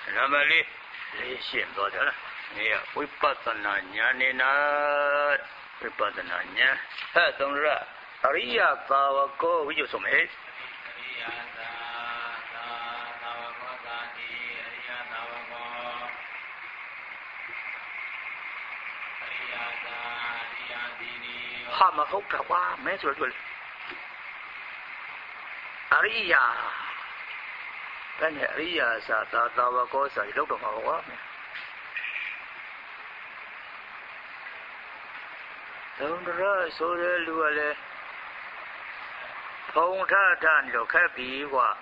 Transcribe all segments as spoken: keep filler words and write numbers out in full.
နံပါတ်လေးလေးရှင်းသွားတယ်လားနေရဝိပဿနာဉာဏ်နေနာဝိပဿနာဉာဏ်ဟဲ့သုံးရအရိယသာဝကောဝိဇ္ဇုဆိုမယ်အရိယသာသာဝကောသာတိအရိယသာဝကောအရိယသာအရိယတိနိဟာမဟုတ်တာကွာမဲဆိုတော့အရိယဘယ်နဲ့အရိယသာသာသာဝကောစာကြီးလောက်တော့မှာကွာသုံးရဆိုတဲ့လူကလည်းဖုံထထနေတော့ခက်ပြီကွာ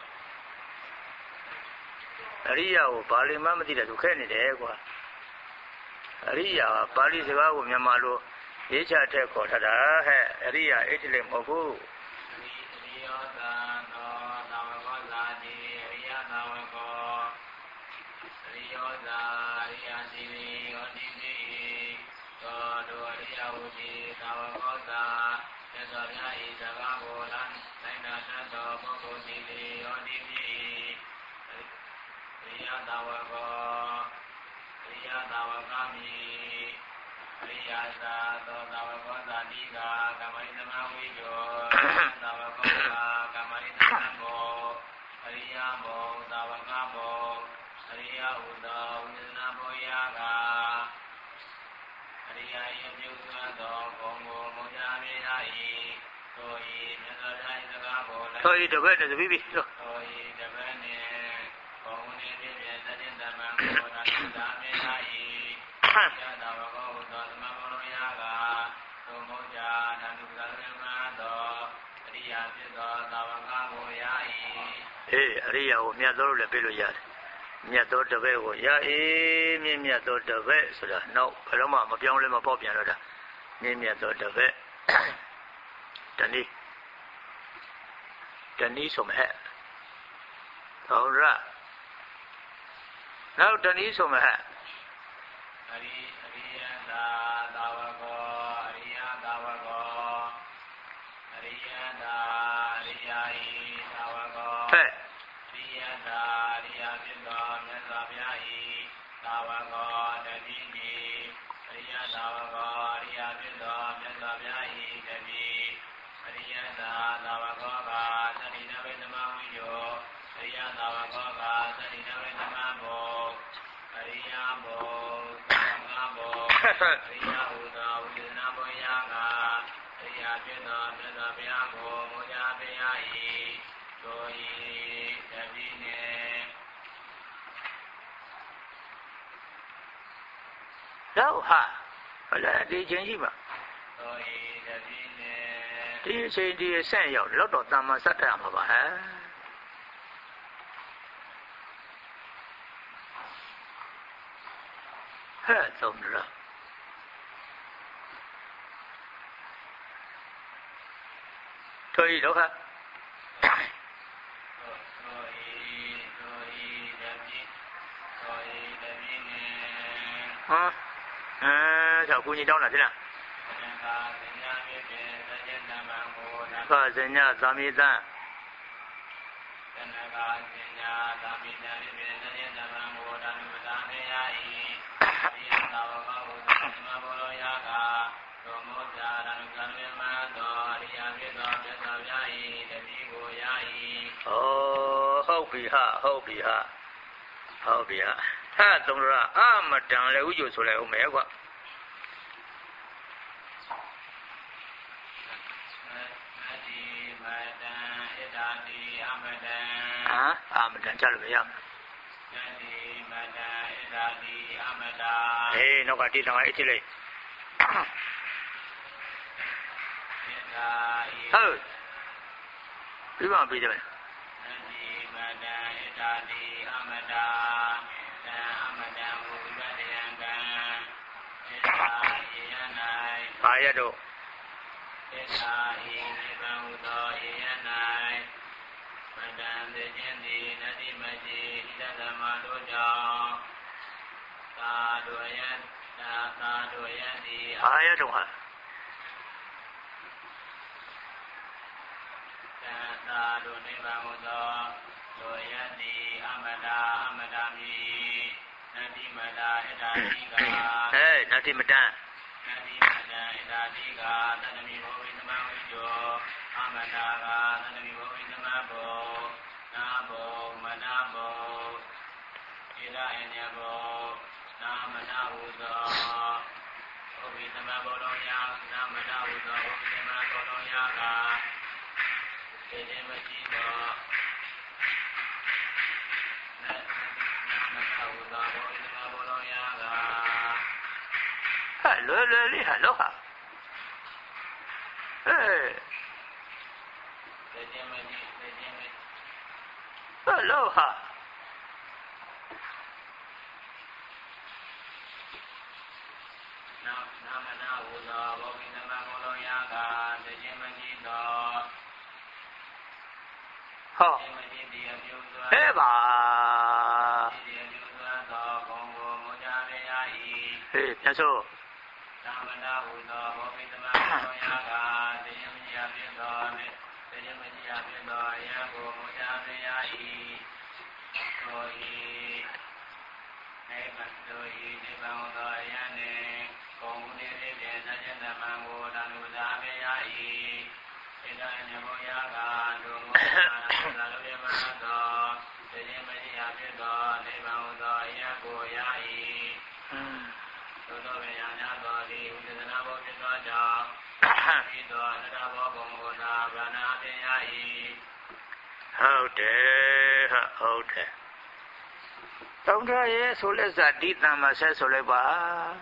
အရိယာကိုပါဠိမှမသိတဲ့သူခက်နေတယ်ကွာအရိယာကပါဠိစကားကိုမြန်မာလိုရေးချထက်ခေါ်ထတာဟဲ့အရိယာအိဋ္ဌလိမဟုတ်ဘူးအရိယောသာသောသာဝကောသာတိအရိယသာဝကောအရိယောသာအရိယတိဟောတိတိသောတောအရိယဝုတိသာဝကောသာသစ္စာမြာဤစကားကိုလမ်းတိုင်းနာတတ်သောပုဂ္ဂိုလ်သည်ဟောတိတိအရိယသာဝကောအရိယသာဝကမိအရိယသာသောသာဝကောသာတိကကမ္မရိသမဝိဇ္ဇောသာဝကောသာကမ္မရိသမမောအရိယမောသာဝကမောအရိယဥသောဝိသနာဘောယကအရိယယပြုစွာသောဘုံကိုမုညာမေဟ၏သောဤမြတ်စွာဘုရား၏စကားကိုလည်းသောဤတပည့်နဲ့တပည့်ပြီသောဤတပည့်နှင့်ဘုံနှင့်ပြည့်ပြည့်သတ္တတမံကိုသာသာမေဟ၏ယသာဝကောသောသမဘောလောယကသောမောဇာနန္တုကလမသောအရိယဖြစ်သောသာဝကကိုရ၏အေးအရိယကိုမြတ်သောလို့လည်းပြလို့ရတယ်မြတ်သောတပည့်ကိုရအေးမြင့်မြတ်သောတပည့်ဆိုတာနောက်ဘယ်တော့မှမပြောင်းလဲမပေါ့ပြန်တော့တာမြင့်မြတ်သောတပည့်တနည်းတနည်းဆိုမဲ့ဟုတ်လားနောက်တနည်းဆိုမဲ့အရိအရိယသာသာဝကောအရိယသာဝကောအရိယသာအရိယဤသာဝကောဟဲ့အရိယသာအရိယဖြစ်သောမြတ်စွာဘုရားဤသာဝကောတတိတိအရိယသာဝကောအရိယဖြစ်သောမြတ်စွာဘုရားဤတတိအရိယသာသာဝကောကသတိနဝိသမဝိယောအရိယသာဝကောကသတိနဝိသမဘောအရိယဘောအရိယဟူသောဝိသနာဘောယကအရိယဖြစ်သောမြတ်စွာဘုရားကိုမောကြပေရ၏သို့ဤတပိနှင့်တော့ဟာဟဲ့လားဒီချင်းရှိပါသို့ဤတပိနှင့်ဒီအချိန်ဒီအဆင့်ရောက်လောက်တော့တမ္မာစတ္တရမှာပါဟဲ့ဟဲ့သုံးရထိုဤတော့ဟာဟာအဲဆောက်ကူညီတောင်းတာသိလားသာဇညသာမိတံသနကာဇညသာမိတံရိပေသညတဗံဘောဓနုပဒံနေယဤအရိယသာဝကဝုသမဘောလောယကသောမောဇာရဏုကံမေမသောအရိယဖြစ်သောမြတ်စွာဘုရား၏တတိကိုရ၏ဩဟုတ်ပြီဟာဟုတ်ပြီဟာဟုတ်ပြီဟာဟာသုံးရအမတန်လည်းဥကျိုဆိုလိုက်ဦးမယ်ကွာဟာအမတန်ကြလို့မရဘူးအေးနောက်ကတိတောင်အိတ်ချိလိုက်ဟုတ်ပြီးပါပြီတယ်ဘာရတော့သစ္စာဤနိဗ္ဗာန်ဟူသောယေယ၌မတံသေခြင်းသည်နတိမတိဣဒသမတို့ကြောင့်သာတို့ယသာသာတို့ယသည်ဘာရတော့ဟာသာတို့နိဗ္ဗာန်ဟူသောတို့ယသည်အမတာအမတာမိ Nati Mada Edadiga. Hey, Nati Mada. Nati Mada Edadiga. Tanami Bovi Namajo. Amadaga. Tanami Bovi Namabo. Nabo Manabo. Ida Enyabo. Namana Udo. Bovi Namabo Loya. Namana Udo. Bovi Namabo Loya. Edemajido. Hello, Lily, hello. Hey. Hello, ha. Oh. Hey, ba. Hey, that's all. Okay, okay. Don't try it, so let's that deep number says so like ba.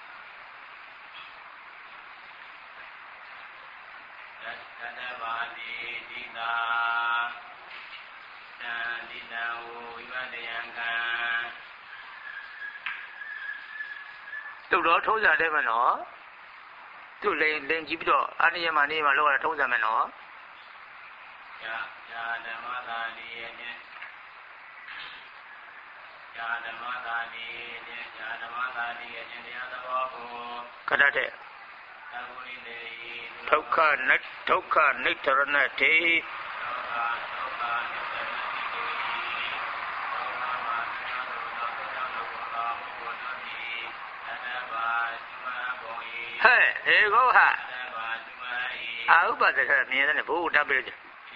Tụi đó thấu ra đây mà nó tụi lên lên chỉ biết đó anh em mà đi mà lâu là thấu ra mà nó cái đó thế thấu cả nết thấu cả nết thở ra thế hey hey go ha à úp vào cái này này bố đã biết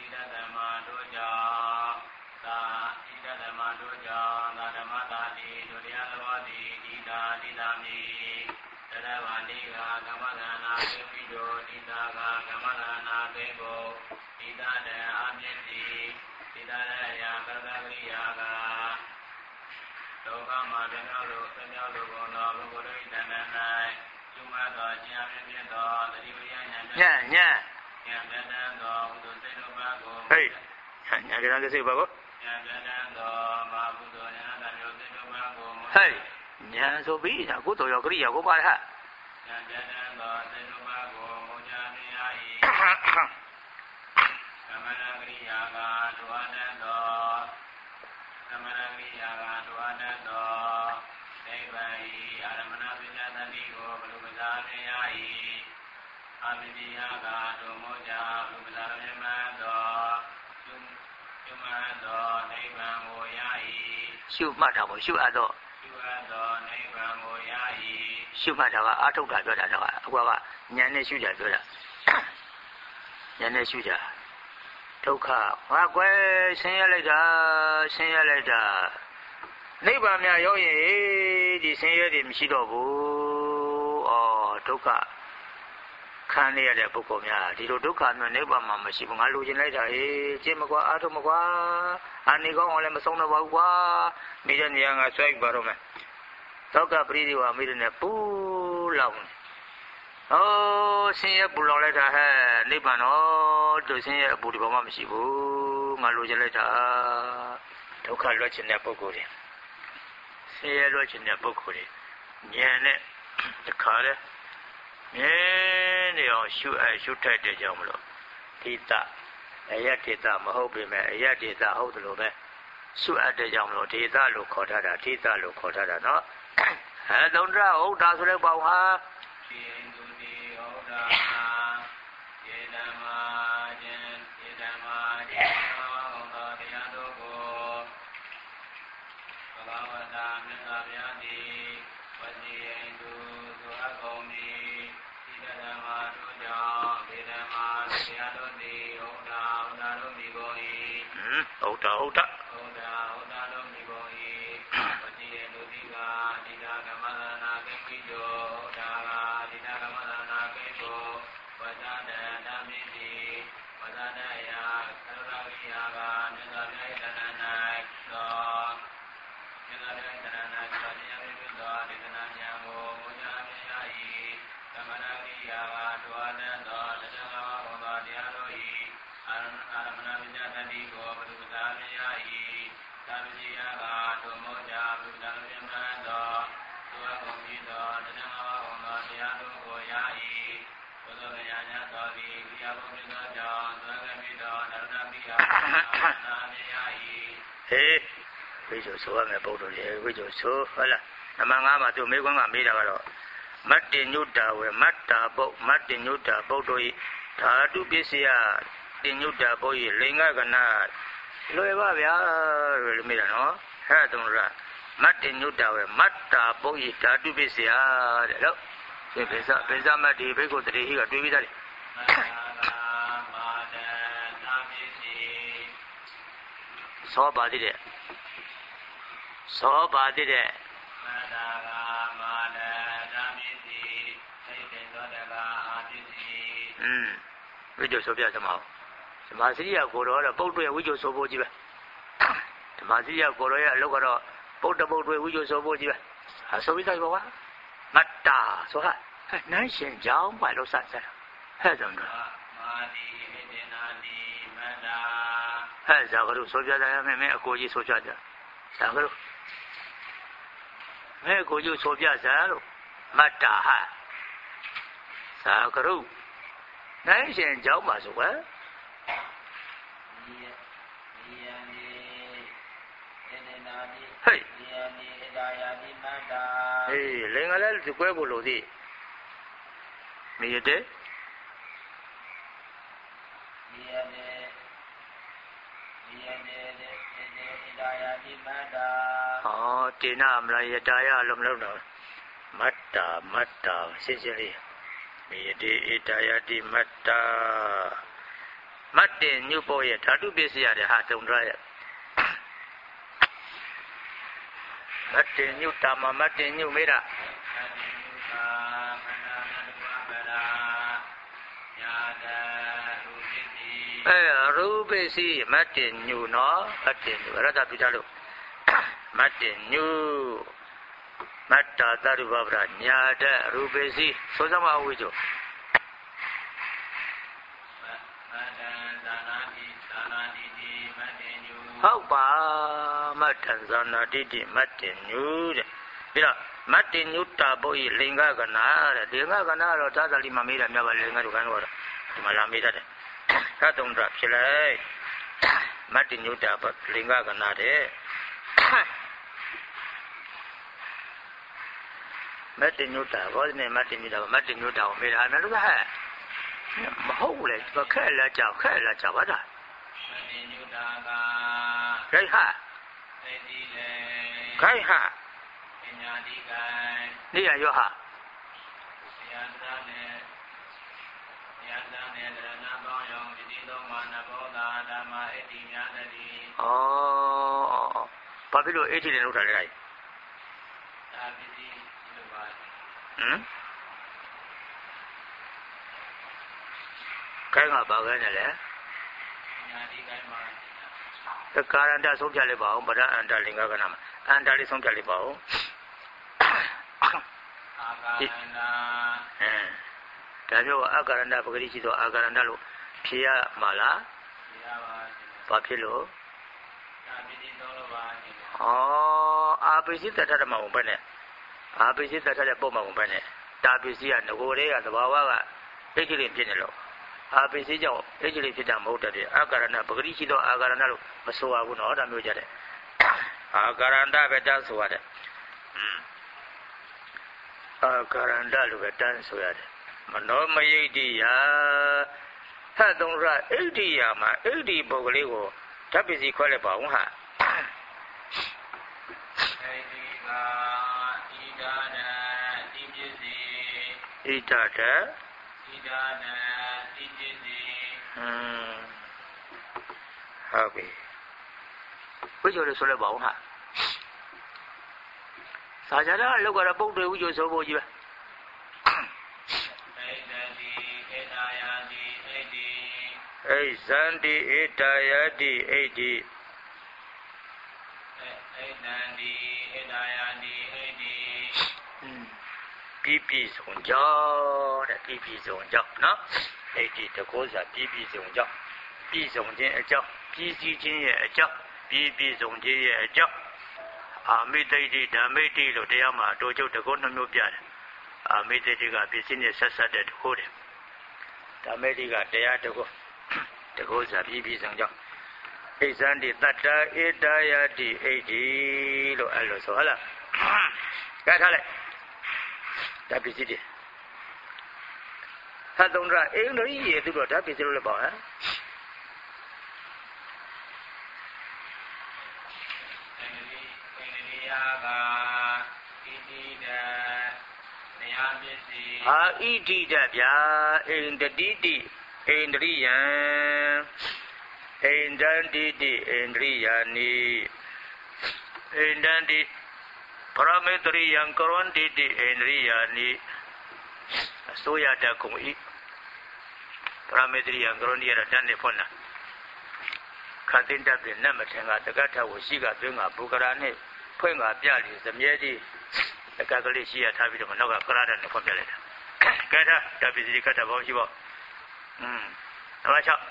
nha nha hey nha cái đó cái gì bảo hey nha số bí là của tôi rồi cái gì của ba ha siêu ma đạo siêu a đó siêu ma đạo aထုတ်တာပြောတာတော့အကွာကဉာဏ်နဲ့ရှုကြပြောတာဉာဏ်နဲ့ရှုကြဒုက္ခငါကွယ်ဆင်းရဲလိုက်တာဆင်းရဲလိုက်တာနိဗ္ဗာန်များရောက်ရင်ဒီဆင်းရဲတွေမရှိတော့ဘူးဩဒုက္ခခံရတဲ့ပုဂ္ဂိုလ်များဒီလိုဒုက္ခမျိုးနိဗ္ဗာန်မှာမရှိဘူးငါလိုချင်လိုက်တာဟေးကျင့်မကွာအားထုတ်မကွာအာနေကောင်းအောင်လည်းမဆုံးတော့ပါဘူးကွာမိတဲ့နေရာငါဆွဲပါတော့မယ်သောကပရိဒီဝမိတဲ့နဲ့ပူလောင်ဩဆင်းရဲပူလောင်လိုက်တာဟဲ့နိဗ္ဗာန်တော့သူဆင်းရဲအပူဒီဘာမှမရှိဘူးငါလိုချင်လိုက်တာဒုက္ခလွတ်ချင်တဲ့ပုဂ္ဂိုလ်တွေဆင်းရဲလွတ်ချင်တဲ့ပုဂ္ဂိုလ်တွေဉာဏ်နဲ့တခါလဲမြဲနေအောင်ရှုအပ်ရှုထိုက်တဲ့ကြောင့်မလို့တိတအယတ္တိတမဟုတ်ပေမဲ့အယတ္တိတဟုတ်တယ်လို့ပဲရှုအပ်တဲ့ကြောင့်မလို့ဒေသလို့ခေါ်ထားတာတိတလို့ခေါ်ထားတာเนาะအဲသုံးရဟုတ်တာဆိုတဲ့ပေါင်းဟာဒီသူဒီဟုတ်တာယေဓမ္မာကျင်ယေဓမ္မာကျင်ဟောတော်တရားတို့ကိုဘဂဝတာဟုတ်တာဟုတ်တာဟေးဝိဇ္ဇောဆိုရမယ်ပုဂ္ဂိုလ်လေဝိဇ္ဇောဆိုဟုတ်လားနမငါးမှာသူမေကွန်းကမေးတာကတော့မတ္တင်ညုတ္တာဝေမတ္တာပုတ်မတ္တင်ညုတ္တာပုတ်တို့ဤဓာတုပစ္စယတင်ညုတ္တာပုတ်ဤလိင်္ဂကနာလွယ်ပါဗျာလို့မေးတာနော်ဟဲ့တုံးရမတ္တင်ညုတ္တာဝေမတ္တာပုတ်ဤဓာတုပစ္စယတဲ့လို့ဒီပိစပိစမတ်ဒီဘိက္ခုတရေဟိကတွေးပြီးသားလေသောပါတိတဲ့သောပါတိတဲ့မတ္တာကမာနဓမ္မိစီသိတဲ့သောတကအာတိစီอืมဝိဇ္ဇောဆိုပြစမအောင်ဓမ္မစရိယကိုတော်တော့ပုတ်တွေဝိဇ္ဇောဆိုဖို့ကြီးပဲဓမ္မစရိယကိုတော်ရဲ့အလုပ်ကတော့ပုတ်တပုတ်တွေဝိဇ္ဇောဆိုဖို့ကြီးပဲဟာဆိုပြီးသားဘောကမတ္တာဆိုဟာနန်းရှင်ကြောင်းပါလို့စစတာဟဲ့ဆုံးတော့မာတိမိတေနာတိမတ္တာဟဲ့ဇာကရုဆိုပြကြရမယ်မင်းအကိုကြီးဆိုပြကြဇာကရုမင်းအကိုကြီးဆိုပြကြလို့မတ္တာဟာဇာကရုနိုင်ရှင်ကြောင်းပါဆိုကွယ်ဟဲ့ဟေးလင်္ကာလည်းဒီကွဲဖို့လို့သည်မရတဲ့哦，这那我们来也大呀，弄弄弄，马达马达，谢谢你。没得一大呀的马达，马的牛包也，他都别是呀的哈，懂着呀。马的牛大嘛，马的牛没啦。哎呀，รูปสิมัดเตญูเนาะมัดเตญูรัตตุจาลุมัดเตญูมัตตาตรุบวราญาตะรูปสิဆိုစမ်းပါဦးဝိဇ္ဇောဟုတ်ပါမတ္တံဇာနာတိတိမတ္တညုတဲ့ပြီးတော့မတ္တညုတာဘုရားလင်္ဂကနာတဲ့လင်္ဂကနာတော့သာသလီမှာမေးတာများပါလင်္ဂတို့ကန်တော့ဒီမှာလာမေးတတ်တယ်သတ်တုံးတာဖြစ်လိုက်မတ္တညုတာဘလင်္ဂကနာတဲ့မတ္တညုတာဘောဒီနဲ့မတ္တညုတာမတ္တညုတာကိုမေးတာများလို့ဟဲ့မဟုတ်လေခက်လက်ကြောက်ခက်လက်ကြောက်ပါလားမတ္တညုတာကခိုင်ဟာသိတိလေခိုင်ဟာပညာတိကံနေရရောဟာယန္တနဲ့ယန္တနဲ့ရဏပေါင်းယောဒီတိသောမာနဘောဓာဓမ္မအဋ္ဌိများတည်းဩဘာဖြစ်လို့အဋ္ဌိနဲ့လုပ်တာလဲခိုင်ဒါပစ္စည်းလို့ပါဟမ်ခိုင်ကဘာခဲနဲ့လဲညာတိခိုင်မှာတကာရန္တဆုံးဖြတ်လိုက်ပါအောင်ဗဒအန္တလင်္ဂကနာမှာအန္တလေးဆုံးဖြတ်လိုက်ပါအောင်အာကာရန္တအဲဒါမျိုးအာကာရန္တပဂတိရှိသောအာကာရန္တလို့ဖြေရမှာလားဖြေရပါဘာဖြစ်လို့အာပိစိသုံးလို့ပါဩအာပိစိတထဓမ္မဝင်ပဲနဲ့အာပိစိတထတဲ့ပုံမှန်ဝင်ပဲနဲ့တာပိစိကငကိုလေးကသဘာဝကအိတ်ကလေးဖြစ်နေလို့အာပိစိကြောင့်အိတ်ကလေးဖြစ်တာမဟုတ်တဲ့အာကာရန္တပဂတိရှိသောအာကာရန္တလို့မဆိုရဘူးနော်ဒါမျိုးကြတဲ့အာကာရန္တပဲတန်းဆိုရတယ်อืมအာကာရန္တလို့ပဲတန်းဆိုရတယ်မနောမယိတ္တိယဟတ်သုံးရဣဋ္ဌိယမှာဣဋ္ဌိပုဂ္ဂလေးကိုဓာတ်ပစ္စည်းခွဲလိုက်ပါဦးဟာဣဋ္ဌိကဣဒတอืมဟုတ်ပြီဝိဇ္ဇောလို့ဆိုလိုက်ပါဦးဟာစာကြတာလောက်ကတော့ပုတ်တွေဝိဇ္ဇောဆိုဖို့ကြီးပဲအိဇန္တိဣတယတိဣတိဣဇန္တိဣတယတိဣတိပြည့်ပြည့်စုံကြောင်းတဲ့ပြည့်ပြည့်စုံကြောင်းနော်ဣတိတကောစာပြည့်ပြည့်စုံကြောင်းပြည့်စုံခြင်းအကြောင်းပြည့်စည်ခြင်းရဲ့အကြောင်းပြည့်ပြည့်စုံခြင်းရဲ့အကြောင်းအာမိတိတိဓမ္မိတိလို့တရားမှာအတူချုပ်တကောနှမျိုးပြတယ်အာမိတိတိကပြည့်စည်နဲ့ဆက်ဆက်တဲ့တကောတယ်ဓမ္မိတိကတရားတကောတကောစာပြည့်ပြည့်စုံကြောင်းဣဇန္တိတတ္တဣတယတိဣတိလို့အဲ့လိုဆိုဟုတ်လားကြထားလိုက်ဓာတ်ပစ္စည်းတွေသသုံးရအိန္ဒြိယေသူတော့ဓာတ်ပစ္စည်းလို့လည်းပေါ့ဟမ်အာဣတိတဗျာဣန္ဒတိတိဣန္ဒြိယံဣန္ဒန္တိတိဣန္ဒြိယာနိဣန္ဒန္တိပရမေတ္တရိယံကရွန်တိတိဣန္ဒြိယာနိအစိုးရတကုံဤပရမေတ္တရိယံကရွန်တိရတန်နေဖွင့်လာခတ်တင်တတ်တဲ့နတ်မထင်ကတက္ကထဝရှိကတွင်ကဘုကရာနဲ့ဖွင့်ကပြလေသမြဲကြီးတက္ကကလေးရှိရထားပြီးတော့နောက်ကကရဒနဲ့ဖွင့်ပြလိုက်တာကဲထားတပစ္စည်းကတ်တာဘောရှိပေါ့อืมနံပါတ်၆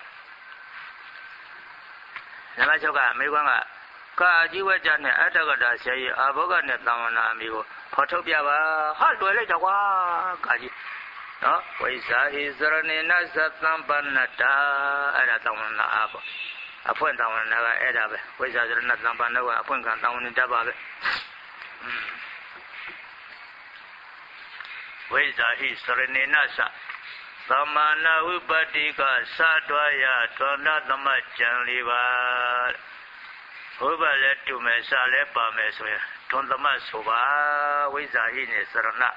နံပါတ်၆ကအမေရိကန်ကကာကြီးဝဲကြနဲ့အတ္တကတာဆရာကြီးအာဘောဂနဲ့တာဝနာအမိကိုဖော်ထုတ်ပြပါဟာလွယ်လိုက်တော့ကွာကာကြီးနော်ဝိဇာဟိစရဏေနသသံပနတာအဲ့ဒါတာဝနာအပေါ့အဖွင့်တာဝနာကအဲ့ဒါပဲဝိဇာစရဏသံပနတာကအဖွင့်ခံတာဝနာတတ်ပါပဲဝိဇာဟိစရဏေနသသမနာဝိပတိကသတ္တဝယသောဏသမကြံလေးပါဘုဗ္ဗလည်းတူမယ်စာလည်းပါမယ်ဆိုရင်ထွန်သမဆိုပါဝိဇာဟိနဲ့စရဏ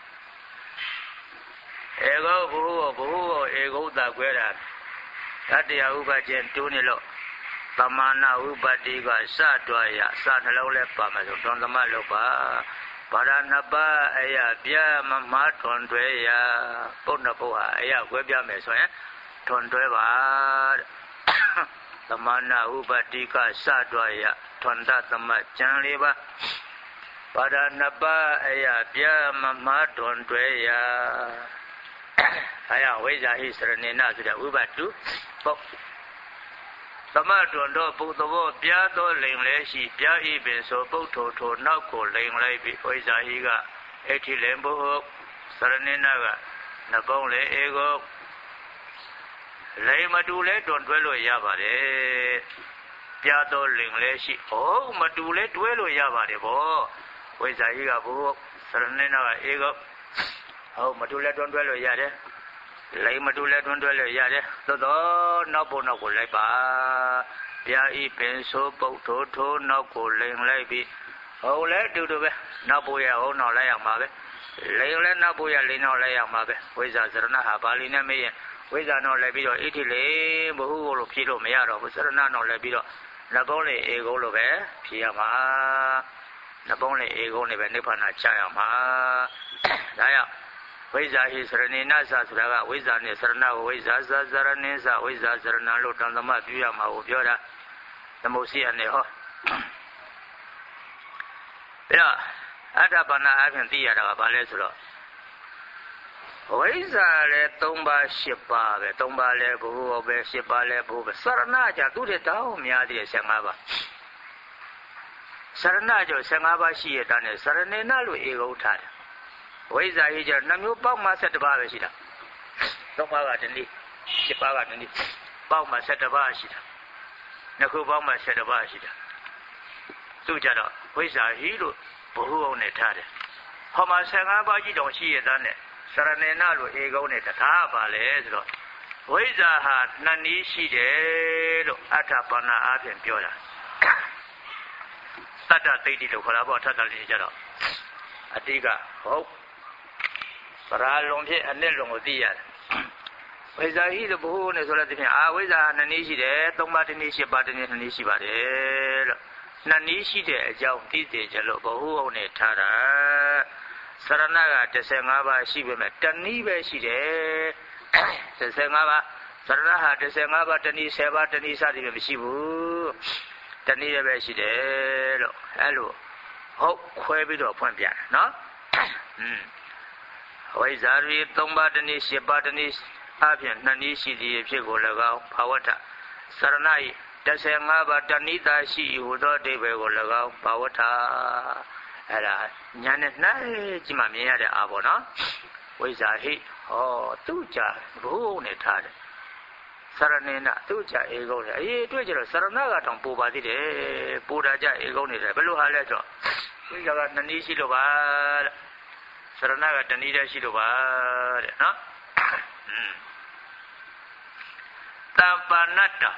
ဧကောဘုဟုဘုဟုဧကုတကွဲတာတတရားဥပချင်းတူးနေလို့သမနာဝိပတိကသတ္တဝယစနှလုံးလည်းပါမယ်ဆိုထွန်သမလို့ပါပါရဏပအယပြမမထွန်တွဲရပုဏ္ဏဘုဟာအယကွဲပြမယ်ဆိုရင်ထွန်တွဲပါသမနာဥပတိကသတ္တဝယထွန်တသမကျန်လေးပါပါရဏပအယပြမမထွန်တွဲရအယဝိဇာဟိစရဏေနဆိုတဲ့ဥပတုပုတ်သမတွန်တော့ပုသဘောပြားသောလိန်လဲရှိပြားဤပင်ဆိုပုတ်ထိုထိုနောက်ကိုလိန်လိုက်ပြီးဝိဇာဟိကအဋ္ဌိလင်ဘုဟုတ်စရဏေနကနှကုံးလေဧကောလိန်မတူလဲတွန်တွဲလို့ရပါတယ်ပြားသောလိန်လဲရှိဟုတ်မတူလဲတွဲလို့ရပါတယ်ဗောဝိဇာဟိကဘုဟုတ်စရဏေနကဧကောဟုတ်မတူလဲတွန်တွဲလို့ရတယ်လိန်မတူလဲတွန်းတွဲလို့ရတယ်သို့တော့နောက်ဘုံနောက်ကိုလိုက်ပါပြာဤပင်ဆိုပုတ်ထိုးထိုးနောက်ကိုလိန်လိုက်ပြီးဟုတ်လဲတူတူပဲနောက်ဘုံရဟုတ်နောက်လိုက်အောင်ပါပဲလိန်လဲနောက်ဘုံရလိန်နောက်လိုက်အောင်ပါပဲဝိဇ္ဇာစရဏဟာပါဠိနဲ့မေးရင်ဝိဇ္ဇာနောက်လိုက်ပြီးတော့ဣတိလေဘဟုကိုလို့ဖြေလို့မရတော့ဘူးစရဏနောက်လိုက်ပြီးတော့နှကုံးလေဧကုံးလို့ပဲဖြေရမှာနှကုံးလေဧကုံးနဲ့ပဲနိဗ္ဗာန်ချရမှာဒါကြောင့်ဝိဇာဟိစရဏေနသဆိုတာကဝိဇာနဲ့စရဏကိုဝိဇာသစရဏေသဝိဇာစရဏလို့တန်သမပြုရမှာကိုပြောတာသမုတ်စီရနဲ့ဟောပြီးတော့အတ္တပါဏအပြင်သိရတာကဘာလဲဆိုတော့ဝိဇာလည်း၃ပါး၈ပါးပဲ၃ပါးလည်းဘုဟုပဲ၈ပါးလည်းဘုဟုပဲစရဏကြသူတဲ့တောင်းများသေးတယ်၁၅ပါးစရဏကြောင့်၁၅ပါးရှိရတဲ့နဲ့စရဏေနလို့ဧကုထားတယ်ဝိဇာဟိကျနှမျိုးပေါက်မှ၁၁ပါးပဲရှိတာသုံးပါးကတနည်း၈ပါးကတနည်းပေါက်မှ၁၁ပါးရှိတာနှစ်ခုပေါက်မှ၁၁ပါးရှိတာသူကြတော့ဝိဇာဟိလို့ဘုဟုအောင်နဲ့ထားတယ်ဟောမှာ၁၅ပါးကြီးတောင်ရှိရတဲ့နဲ့စရဏေနလို့ဧကုံးနဲ့တခါပါလေဆိုတော့ဝိဇာဟာနှစ်နည်းရှိတယ်လို့အဋ္ဌပါဏအပြင်ပြောတာတတ္တသိတိလို့ခေါ်တာပေါ့ထပ်တလေးကြတော့အတိကဟုတ်ပရာလွန်ဖြစ်အနှစ်လွန်ကိုသိရတယ်ဝိဇ္ဇာဟိလို့ဘုဟုနဲ့ဆိုတဲ့ဖြင့်အာဝိဇ္ဇာနှစ်နည်းရှိတယ်သုံးပါးတစ်နည်းရှစ်ပါးတစ်နည်းနှစ်နည်းရှိပါတယ်လို့နှစ်နည်းရှိတဲ့အကြောင်းသိစေကြလို့ဘဟုဟုတ်နဲ့ထားတာစရဏကတစ်ဆယ်ငါးပါးရှိပေမဲ့တနည်းပဲရှိတယ်တစ်ဆယ်ငါးပါးစရဏဟာတစ်ဆယ်ငါးပါးတနည်းဆယ်ပါးတနည်းစသည်ပဲမရှိဘူးတနည်းပဲရှိတယ်လို့အဲ့လိုဟုတ်ခွဲပြီးတော့ဖွင့်ပြတယ်နော်อืมဝိဇ္ဇာရီသုံးပါးတနည်းရှစ်ပါးတနည်းအပြင်နှစ်နည်းရှိသည်ဖြစ်ကို၎င်းဘာဝတ္ထစရဏဤတစ်ဆယ်ငါးပါးတဏိတာရှိဟူသောအဓိပ္ပာယ်ကို၎င်းဘာဝတ္ထအဲ့ဒါညာနဲ့နှိုင်းကြည့်မှမြင်ရတဲ့အာဘောနော်ဝိဇ္ဇာဟိဟောသူ့ကြဘုဟုနဲ့ထားတယ်စရဏေနသူ့ကြဧကုံးတယ်အေးတွေ့ကြတော့စရဏကတောင်ပူပါသေးတယ်ပူတာကြဧကုံးနေတယ်ဘယ်လိုဟာလဲဆိုဝိဇ္ဇာကနှစ်နည်းရှိလို့ပါတဲ့စရဏကတနည်းတည်းရှိလို့ပါတဲ့နော်တမ္ပနတ္တ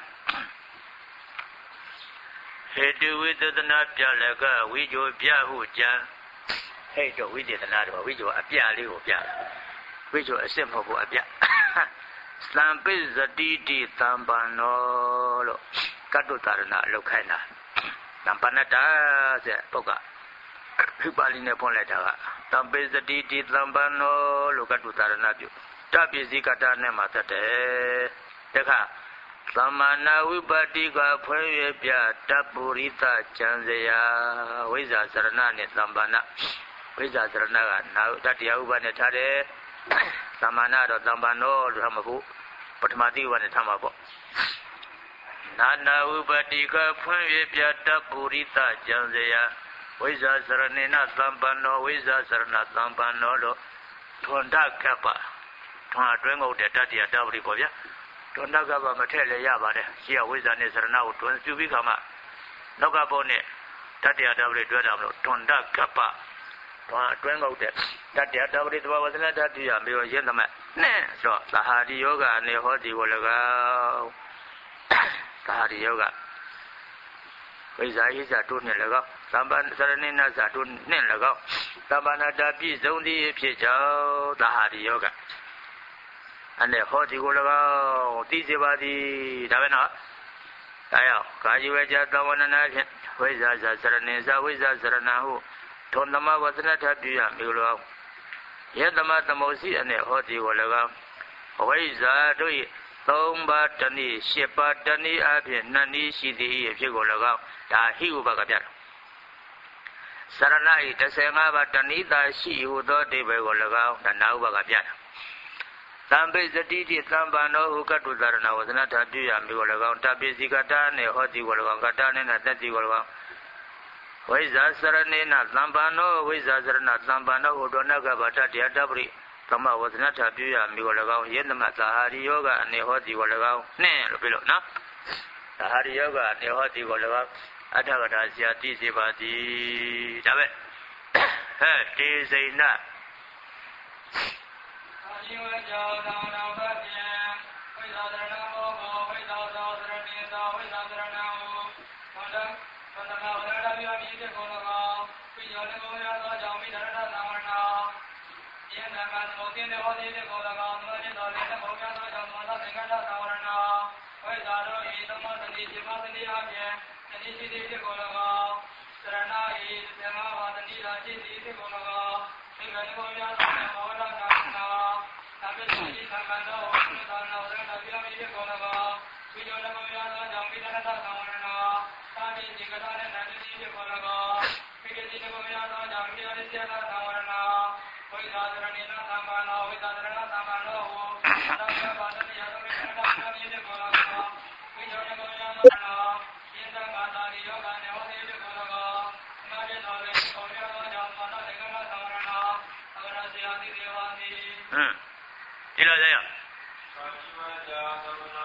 ဟေတုဝိသဒနာပြလည်းကဝိဇောပြဟုကြံဟဲ့တော့ဝိသေသနာတော့ဝိဇောအပြလေးကိုပြဝိဇောအစစ်မဟုတ်ဘူးအပြသံပိဇတိတိသံပန္နောလို့ကတ္တုတာရဏအလောက်ခိုင်းတာသံပနတ္တဆိုပုဂ္ဂဖိပါဠိနဲ့ဖွင့်လိုက်တာကသံပိဇတိတိသံပန္နောလို့ကတ္တုတာရဏပြုတပစ္စည်းကတ္တနဲ့မှတတ်တယ်တခါသမ္မာနာဝိပတိကဖွယ်ရပြတပုရိသကျံစရာဝိဇ္ဇာစရဏနဲ့သမ္ပါဏဝိဇ္ဇာစရဏကနာတတရားဥပနဲ့ထားတယ်သမ္မာနာတော့သမ္ပါနောလို့ထားမှာဘူးပထမတိဥပနဲ့ထားမှာပေါ့နာနာဝိပတိကဖွယ်ရပြတပုရိသကျံစရာဝိဇ္ဇာစရဏေနသမ္ပန္နောဝိဇ္ဇာစရဏသမ္ပန္နောလို့ထွန်တကပ္ပထွန်အတွင်းငုတ်တဲ့တတရားတပရိပေါ့ဗျာတွန်တကပ္ပမထည့်လည်းရပါတယ်ရှိရဝိဇ္ဇာနဲ့စရဏကိုတွန်ပြုပြီးခါမှနောက်ကပေါ်နဲ့တတရားတပရိတွဲတာမလို့ထွန်တကပ္ပထွန်အတွင်းငုတ်တဲ့တတရားတပရိသဘာဝသနတတိယမျိုးရင်းသမနဲ့ဆိုသဟာတိယောဂအနေဟောတိကို၎င်းသဟာတိယောဂဝိဇ္ဇာဟိဇာတို့နဲ့၎င်းသမ္ပန္နစရဏိနဇာတို့နဲ့၎င်းသမ္ပန္နတာပြည့်စုံသည့်ဖြစ်ကြောင်းသဟာတိယောဂအနေဟောဒီကို၎င်းသိစေပါသည်ဒါပဲနော်ဒါကြောင့်ကာယဝေကြသဝနနာဖြင့်ဝိဇ္ဇာဇာစရဏေဇာဝိဇ္ဇာစရဏဟုထုံသမဝသနထပြုရမျိုးလောယသမသမုစီအနေဟောဒီကို၎င်းဝိဇ္ဇာတို့၏သုံးပါးတနည်းရှစ်ပါးတနည်းအပြင်နှစ်နည်းရှိသည်ဖြစ်ကို၎င်းဒါဟိဥပကပြတယ်စရဏ၏တစ်ဆယ်ငါးပါးတဏိတာရှိဟုသောအဓိပ္ပာယ်ကို၎င်းဒါနာဥပကပြတယ်သံပိစတိတိသံပန္နောဟုကတ္တုသရဏဝဇနထပြုရမျိုးကို၎င်းတပိစီကတနဲ့ဟောတိကို၎င်းကတနဲ့တတိကို၎င်းဝိဇ္ဇာစရဏေနသံပန္နောဝိဇ္ဇာစရဏသံပန္နောဟုတောနကဗတ္တတရားတပရိသမဝဇနထပြုရမျိုးကို၎င်းယေသမသဟာရိယောဂအနေဟောတိကို၎င်းနှင့်လို့ပြလို့နော်သဟာရိယောဂအနေဟောတိကို၎င်းအထကထာဆရာသိစေပါသည်ဒါပဲဟဲ့တေစိဏဒီဝေကြောသောနာဘပြံဝိဇာသရဏမောဘောဝိဇာသောသရဏေသောဝိဇာသရဏဟုဝန္တဝန္တနာဝရဒပြာမိတေကောလောပိယောနေမောယသောကြောင့်မိဒရဏသံဝရဏယန္တမသမောတိနေဟောတိတေကောလောသမတိသောလေမောယသောကြောင့်မောသသင်္ကတသံဝရဏဝိဇာရောဤသမသတိစေမသတိအပြင်တတိရှိတိတေကောလောသရဏဤသံဃာဝတ္တိရာရှိတိတေကောလောဒီကနေ့မောယသောမောဒနာသံဃာသံဃာတော်ဝိသနာဝရဏပြာမိတေကောလောဝိယောနမောယသောကြောင့်မိဒရဏသံဝရဏသာတိဒီကထာနဲ့နန္တိတေကောလောပိကေတိမောယသောကြောင့်မိဒရဏစေနာသံဝရဏဝိဇာသရဏေနသံဃာနောဝိဇာသရဏသံဃာနောဟုသံဃာပါဒတိယသမေနပြာမိတေကောလောဝိယောနမောယသောကြောင့်ယန္တမာတာရိယောဂနေဟောတိတေကောလောနာတိသောလေမောယသောကြောင့်မာနသင်္ကမသံဝရဏအဝရဇေယတိဒေဝတိဟမ်ဒီလိုကြရသာဝနာ